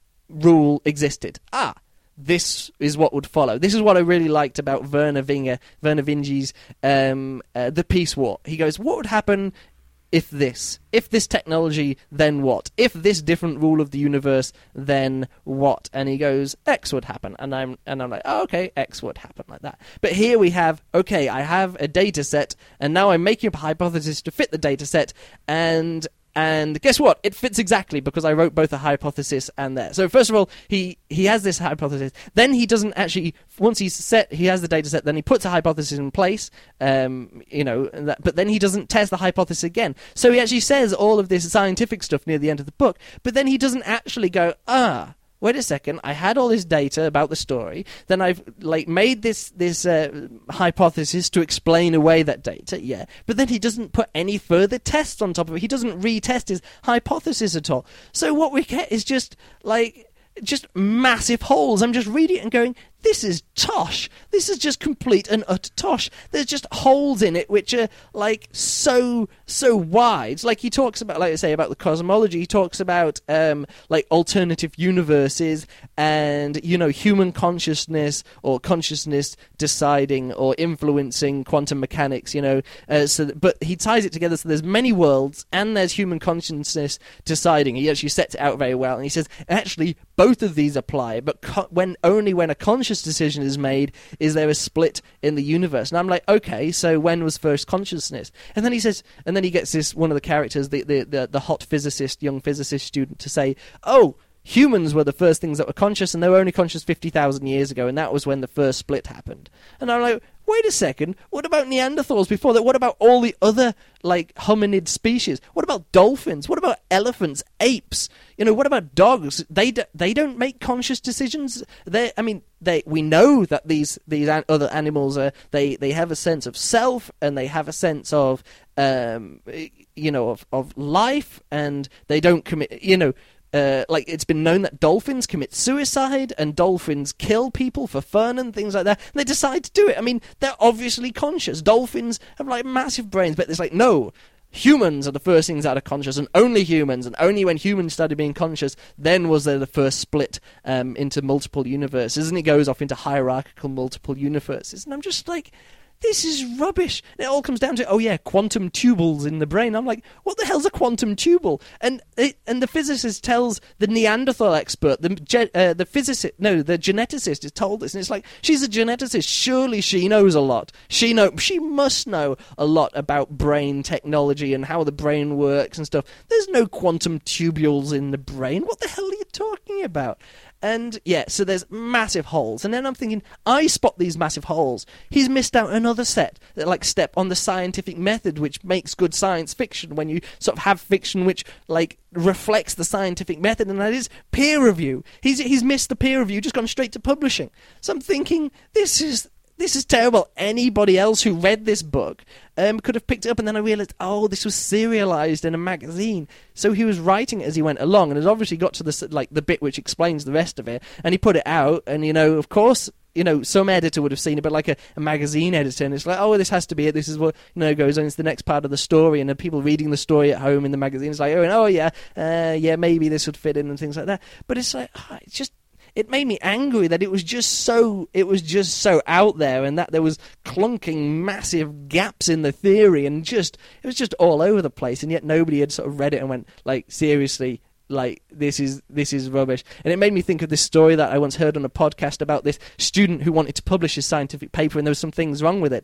rule existed? Ah, this is what would follow. This is what I really liked about Werner Winger, Werner Vinge's um, uh, The Peace War. He goes, what would happen if this? If this technology, then what? If this different rule of the universe, then what? And he goes, X would happen. And I'm and I'm like, oh, okay, X would happen like that. But here we have, okay, I have a data set, and now I'm making up a hypothesis to fit the data set, and... And guess what? It fits exactly, because I wrote both a hypothesis and there. So first of all, he, he has this hypothesis. Then he doesn't actually, once he's set, he has the data set, then he puts a hypothesis in place, um, you know, that, but then he doesn't test the hypothesis again. So he actually says all of this scientific stuff near the end of the book, but then he doesn't actually go, ah, wait a second, I had all this data about the story, then I've like made this this uh, hypothesis to explain away that data, yeah, but then he doesn't put any further tests on top of it. He doesn't retest his hypothesis at all. So what we get is just like just massive holes. I'm just reading it and going, this is tosh. This is just complete and utter tosh. There's just holes in it which are, like, so, so wide. Like, he talks about, like I say, about the cosmology. He talks about, um, like, alternative universes and, you know, human consciousness or consciousness deciding or influencing quantum mechanics, you know. Uh, so, but he ties it together so there's many worlds and there's human consciousness deciding. He actually sets it out very well. And he says, actually, both of these apply, but co- when only when a conscious decision is made is there a split in the universe. And I'm like, okay, so when was first consciousness? And then he says, and then he gets this, one of the characters, the the the, the hot physicist, young physicist student, to say, oh, humans were the first things that were conscious, and they were only conscious fifty thousand years ago, and that was when the first split happened. And I'm like, wait a second, what about Neanderthals before that? What about all the other, like, hominid species? What about dolphins? What about elephants, apes? You know, what about dogs? They d- they don't make conscious decisions. They, I mean, they we know that these these an- other animals are they, they have a sense of self, and they have a sense of um you know of of life, and they don't commit. You know. Uh, like, it's been known that dolphins commit suicide and dolphins kill people for fun and things like that. And they decide to do it. I mean, they're obviously conscious. Dolphins have, like, massive brains, but it's like, no, humans are the first things that are conscious, and only humans, and only when humans started being conscious, then was there the first split um, into multiple universes, and it goes off into hierarchical multiple universes. And I'm just like, this is rubbish. And it all comes down to, oh yeah, quantum tubules in the brain. I'm like, what the hell's a quantum tubule? And it, and the physicist tells the Neanderthal expert, the ge- uh, the physicist, no, the geneticist is told this, and it's like, she's a geneticist. Surely she knows a lot. She know, she must know a lot about brain technology and how the brain works and stuff. There's no quantum tubules in the brain. What the hell are you talking about? And, yeah, so there's massive holes. And then I'm thinking, I spot these massive holes. He's missed out another set, like, step on the scientific method, which makes good science fiction, when you sort of have fiction which, like, reflects the scientific method, and that is peer review. He's he's missed the peer review, just gone straight to publishing. So I'm thinking, this is... This is terrible. Anybody else who read this book um, could have picked it up, and then I realised, oh, this was serialised in a magazine. So he was writing it as he went along, and has obviously got to the like the bit which explains the rest of it, and he put it out, and, you know, of course, you know, some editor would have seen it, but like a, a magazine editor, and it's like, oh, this has to be it. This is what, you know, goes on. It's the next part of the story, and the people reading the story at home in the magazine is like, oh, and, oh yeah, uh, yeah, maybe this would fit in and things like that. But it's like, oh, it's just. It made me angry that it was just so it was just so out there, and that there was clunking massive gaps in the theory, and just it was just all over the place, and yet nobody had sort of read it and went, like, seriously, like, this is this is rubbish. And it made me think of this story that I once heard on a podcast about this student who wanted to publish his scientific paper, and there were some things wrong with it.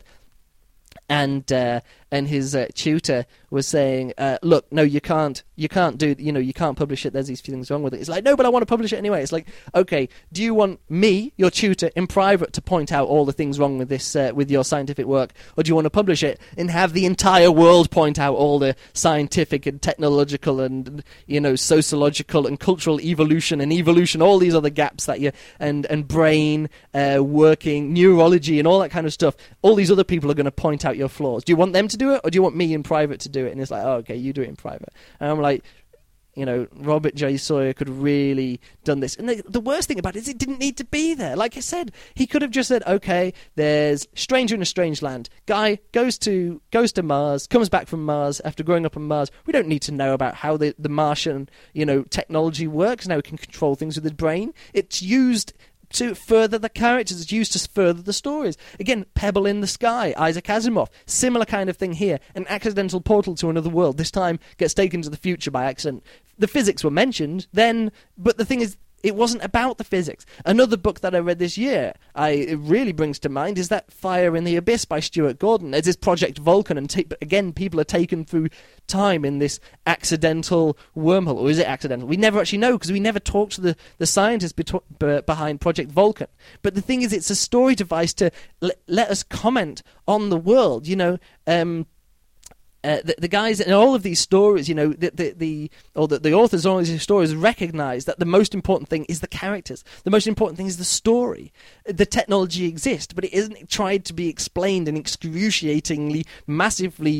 And uh, and his uh, tutor was saying, uh, "Look, no, you can't, you can't do, you know, you can't publish it. There's these few things wrong with it." It's like, no, but I want to publish it anyway. It's like, okay, do you want me, your tutor, in private, to point out all the things wrong with this, uh, with your scientific work, or do you want to publish it and have the entire world point out all the scientific and technological and, you know, sociological and cultural evolution and evolution, all these other gaps that you and and brain uh, working, neurology, and all that kind of stuff? All these other people are going to point out your flaws. Do you want them to do it, or do you want me in private to do it? And it's like, oh, okay, you do it in private. And I'm like, you know, Robert J. Sawyer could have really done this. And the, the worst thing about it is it didn't need to be there. Like I said, he could have just said, okay, there's Stranger in a Strange Land. Guy goes to goes to Mars, comes back from Mars after growing up on Mars. We don't need to know about how the, the Martian, you know, technology works. Now he can control things with his brain. It's used to further the characters, it's used to further the stories. Again, Pebble in the Sky, Isaac Asimov, similar kind of thing here. An accidental portal to another world, this time gets taken to the future by accident. The physics were mentioned then, but the thing is, it wasn't about the physics. Another book that I read this year, I it really brings to mind, is that Fire in the Abyss by Stuart Gordon. There's this Project Vulcan, and t- again, people are taken through time in this accidental wormhole. Or is it accidental? We never actually know, because we never talk to the, the scientists beto- b- behind Project Vulcan. But the thing is, it's a story device to l- let us comment on the world, you know. Um... Uh, the, the guys in all of these stories, you know, the the, the or the, the authors of all these stories recognise that the most important thing is the characters. The most important thing is the story. The technology exists, but it isn't tried to be explained in excruciatingly, massively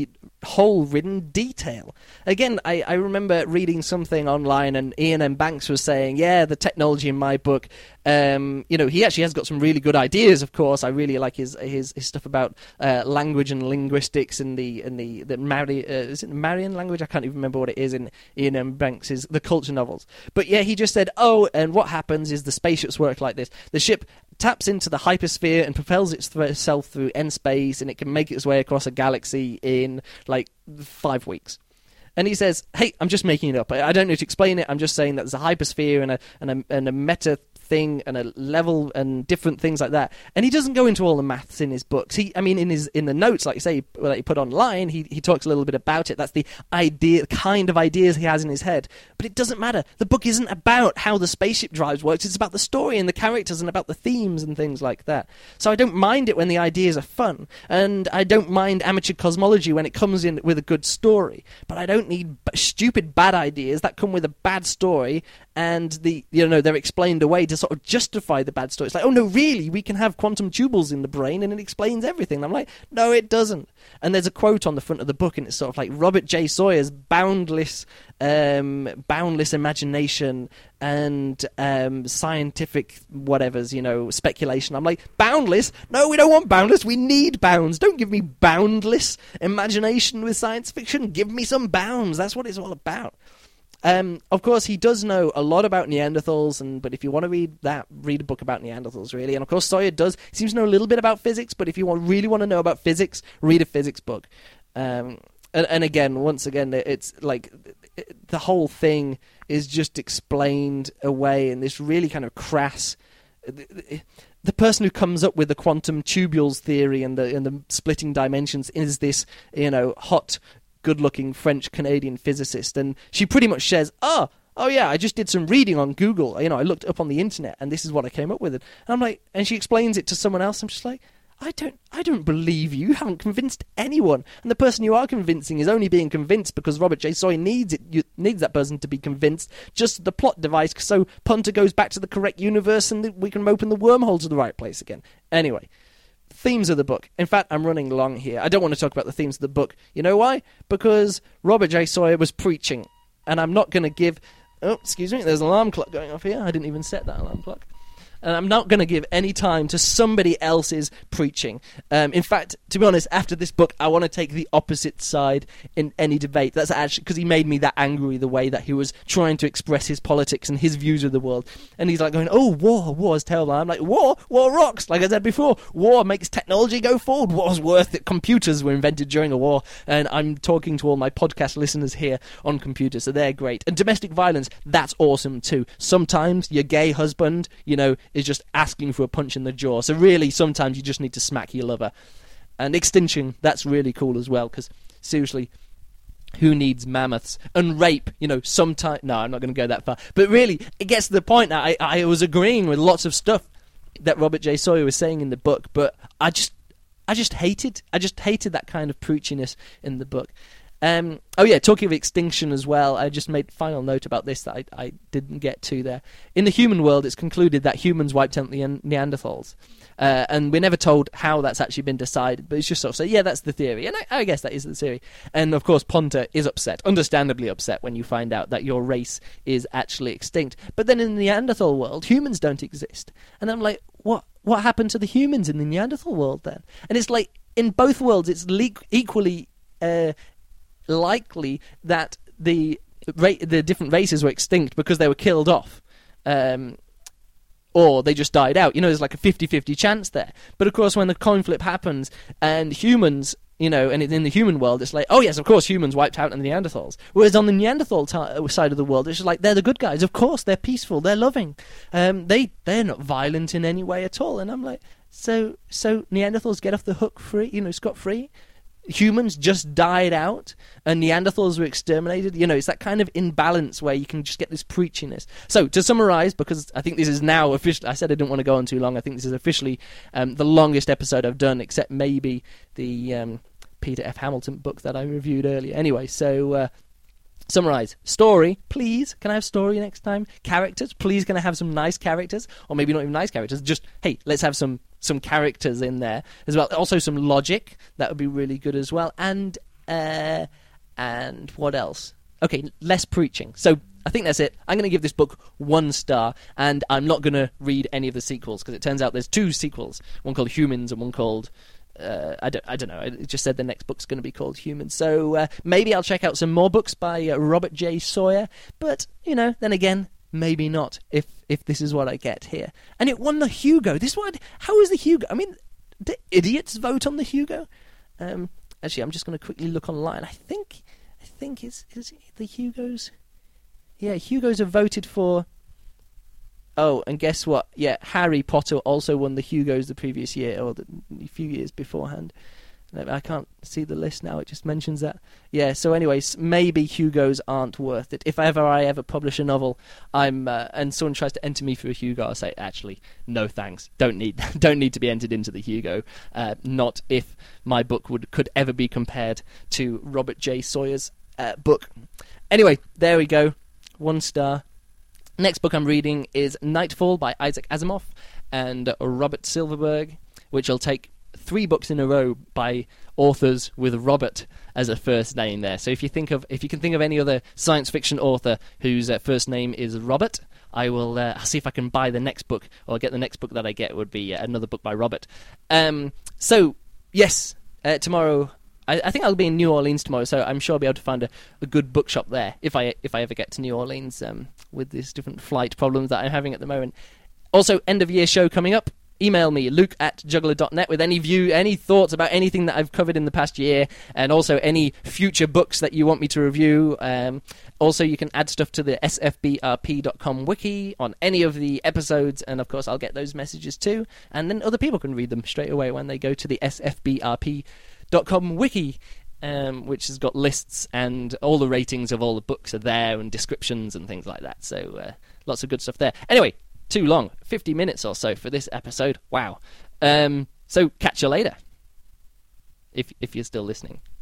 hole-ridden detail. Again, I, I remember reading something online, and Ian M. Banks was saying, yeah, the technology in my book, um, you know, he actually has got some really good ideas, of course. I really like his his, his stuff about uh, language and linguistics and the and the, the Mari, uh, is it Marian language? I can't even remember what it is in Ian M. Banks' The Culture novels. But yeah, he just said, oh, and what happens is the spaceships work like this. The ship taps into the hypersphere and propels itself through end space, and it can make its way across a galaxy in like five weeks. And he says, hey, I'm just making it up. I don't need to explain it. I'm just saying that there's a hypersphere and a and a, and a meta thing and a level and different things like that. And he doesn't go into all the maths in his books. He, I mean, in his in the notes, like you say, that he put online, he he talks a little bit about it. That's the idea, kind of ideas he has in his head. But it doesn't matter. The book isn't about how the spaceship drives works. It's about the story and the characters and about the themes and things like that. So I don't mind it when the ideas are fun, and I don't mind amateur cosmology when it comes in with a good story. But I don't need b- stupid bad ideas that come with a bad story, and the you know they're explained away to sort of justify the bad story. It's like, oh no, really, we can have quantum tubules in the brain and it explains everything. And I'm like, no, it doesn't. And there's a quote on the front of the book, and it's sort of like Robert J. Sawyer's boundless, um, boundless imagination and um, scientific whatever's, you know, speculation. I'm like, boundless? No, we don't want boundless. We need bounds. Don't give me boundless imagination with science fiction. Give me some bounds. That's what it's all about. Um, of course, he does know a lot about Neanderthals, and but if you want to read that, read a book about Neanderthals, really. And of course, Sawyer does. He seems to know a little bit about physics, but if you want, really want to know about physics, read a physics book. Um, and, and again, once again, it's like it, the whole thing is just explained away in this really kind of crass... The, the person who comes up with the quantum tubules theory and the and the splitting dimensions is this, you know, hot... good-looking French-Canadian physicist, and she pretty much says, oh, oh yeah, I just did some reading on Google, you know, I looked up on the internet, and this is what I came up with. And I'm like, and she explains it to someone else, I'm just like, I don't, I don't believe you, you haven't convinced anyone, and the person you are convincing is only being convinced because Robert J. Sawyer needs it, you, needs that person to be convinced, just the plot device, so Punter goes back to the correct universe, and we can open the wormhole to the right place again. Anyway. Themes of the book. In fact, I'm running long here. I don't want to talk about the themes of the book. You know why? Because Robert J. Sawyer was preaching. And I'm not going to give... Oh, excuse me. There's an alarm clock going off here. I didn't even set that alarm clock. And I'm not going to give any time to somebody else's preaching. Um, in fact, to be honest, after this book, I want to take the opposite side in any debate. That's actually because he made me that angry the way that he was trying to express his politics and his views of the world. And he's like going, oh, war, war is terrible. I'm like, war, war rocks. Like I said before, war makes technology go forward. War's worth it. Computers were invented during a war. And I'm talking to all my podcast listeners here on computers, so they're great. And domestic violence, that's awesome too. Sometimes your gay husband, you know, is just asking for a punch in the jaw. So really, sometimes you just need to smack your lover. And extinction, that's really cool as well, because seriously, who needs mammoths? And rape, you know, sometimes... No, I'm not going to go that far. But really, it gets to the point now, I, I was agreeing with lots of stuff that Robert J. Sawyer was saying in the book, but I just, I just hated, I just hated that kind of preachiness in the book. Um, oh yeah, talking of extinction as well, I just made a final note about this that I, I didn't get to there. In the human world, it's concluded that humans wiped out the Neanderthals. Uh, and we're never told how that's actually been decided, but it's just sort of say, yeah, that's the theory. And I, I guess that is the theory. And of course, Punter is upset, understandably upset, when you find out that your race is actually extinct. But then in the Neanderthal world, humans don't exist. And I'm like, what, what happened to the humans in the Neanderthal world then? And it's like, in both worlds, it's le- equally... Uh, likely that the ra- the different races were extinct because they were killed off, um, or they just died out. You know, there's like a fifty-fifty chance there. But of course, when the coin flip happens and humans, you know, and in the human world, it's like, oh yes, of course, humans wiped out the Neanderthals. Whereas on the Neanderthal t- side of the world, it's just like, they're the good guys. Of course, they're peaceful, they're loving. Um, they they're not violent in any way at all. And I'm like, so so Neanderthals get off the hook free, you know, scot free. Humans just died out and Neanderthals were exterminated. You know, it's that kind of imbalance where you can just get this preachiness. So, to summarize, because I think this is now officially, I said I didn't want to go on too long, I think this is officially um, the longest episode I've done, except maybe the um, Peter F. Hamilton book that I reviewed earlier. Anyway, so... Uh, Summarize. Story, please. Can I have story next time? Characters, please. Can I have some nice characters? Or maybe not even nice characters. Just, hey, let's have some some characters in there as well. Also some logic. That would be really good as well. And Uh, and what else? Okay, less preaching. So I think that's it. I'm going to give this book one star, and I'm not going to read any of the sequels, because it turns out there's two sequels, one called Humans and one called... Uh, I don't. I don't know. It just said the next book's going to be called Humans. So uh, maybe I'll check out some more books by uh, Robert J. Sawyer. But you know, then again, maybe not. If if this is what I get here, and it won the Hugo. This one. How is the Hugo? I mean, do idiots vote on the Hugo? Um, actually, I'm just going to quickly look online. I think. I think it's is it the Hugos. Yeah, Hugos are voted for. Oh, and guess what? Yeah, Harry Potter also won the Hugos the previous year, or the, a few years beforehand. I can't see the list now, it just mentions that. Yeah, so anyways, maybe Hugos aren't worth it. If ever I ever publish a novel, I'm uh, and someone tries to enter me for a Hugo, I'll say, actually, no thanks. Don't need don't need to be entered into the Hugo. Uh, not if my book would could ever be compared to Robert J. Sawyer's uh, book. Anyway, there we go. One star. Next book I'm reading is Nightfall by Isaac Asimov and Robert Silverberg, which will take three books in a row by authors with Robert as a first name there. So if you think of if you can think of any other science fiction author whose uh, first name is Robert, I will uh, see if I can buy the next book, or get the next book that I get would be uh, another book by Robert. Um, so yes, uh, tomorrow. I, I think I'll be in New Orleans tomorrow, so I'm sure I'll be able to find a, a good bookshop there if I if I ever get to New Orleans um, with these different flight problems that I'm having at the moment. Also, end of year show coming up. Email me, luke at juggler dot net, with any view, any thoughts about anything that I've covered in the past year, and also any future books that you want me to review. Um, also, you can add stuff to the S F B R P dot com wiki on any of the episodes, and of course I'll get those messages too, and then other people can read them straight away when they go to the S F B R P dot com wiki, um, which has got lists, and all the ratings of all the books are there, and descriptions and things like that. So uh, lots of good stuff there. Anyway, too long, fifty minutes or so for this episode. Wow. Um, so catch you later, if if you're still listening.